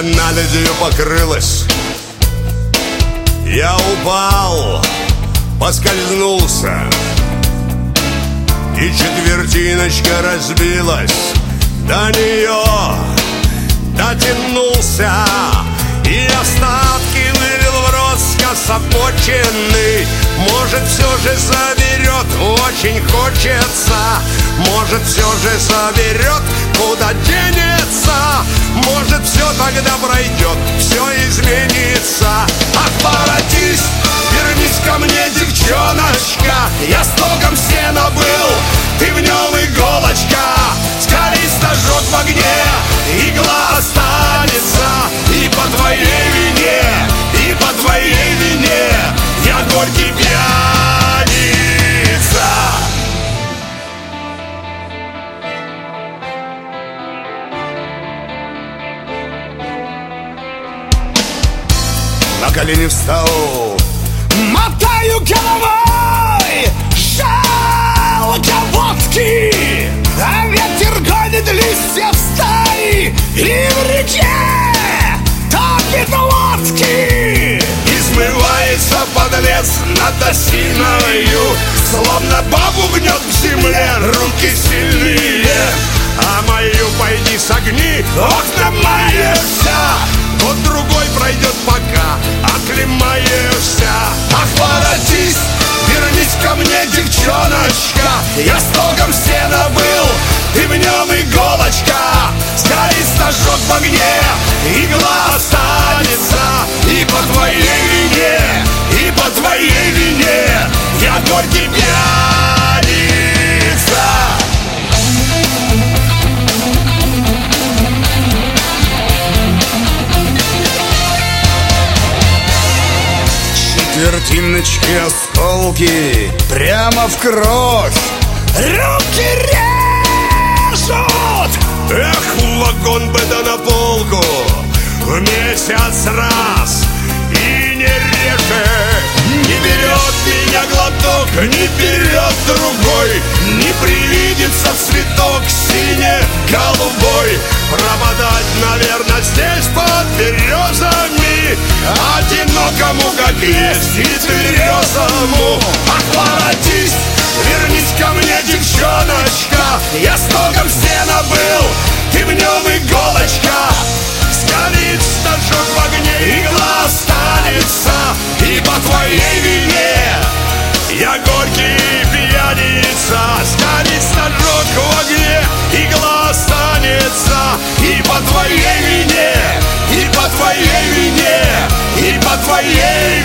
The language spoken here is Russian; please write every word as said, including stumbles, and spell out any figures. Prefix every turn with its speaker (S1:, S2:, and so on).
S1: Земля наледью покрылась. Я упал, поскользнулся, и четвертиночка разбилась. До нее дотянулся, и остатки вылил в рот скособоченный. Может, все же заберет, очень хочется. Может, все же заберет, куда денется. Может, все тогда пройдет, все изменится. Ах, воротись, вернись ко мне, девчоночка. Я стогом сена был, ты в нем иголочка. Скалист ожог в огне, игла останется. И по твоей вине, и по твоей вине я горький пьяница. На колени встал, мотаю головой, жалко водки, а ветер гонит листья в стаи, и в реке топит лодки. Измывается подлец над осиною, словно бабу гнет к земле, руки сильные. А мою пойди согни, ох, намаешься. Год другой пройдет, пока оклемаешься. Ах, воротись, вернись ко мне, девчоночка. Я стогом сена был, ты в нем иголочка. Скалист ожог в огне, игла останется. И по твоей вине, и по твоей вине я горький пьяница. Четвертиночки, осколки прямо в кровь, руки режут. Эх, в вагон бы да на полку, в месяц раз и не режет. Не берет меня глоток, не берет другой, не привидится цветок сине-голубой. Пропадать, наверное, здесь под березами, одинокому, как есть, и тверезому. Ах, воротись, вернись ко мне, девчоночка. Я стогом сена был, ты в нем иголочка. Скалит стажок в огне, игла останется. И по твоей вине я горький пьяница. Скалит стажок в огне, игла останется. И по твоей вине, и по твоей вине, и по твоей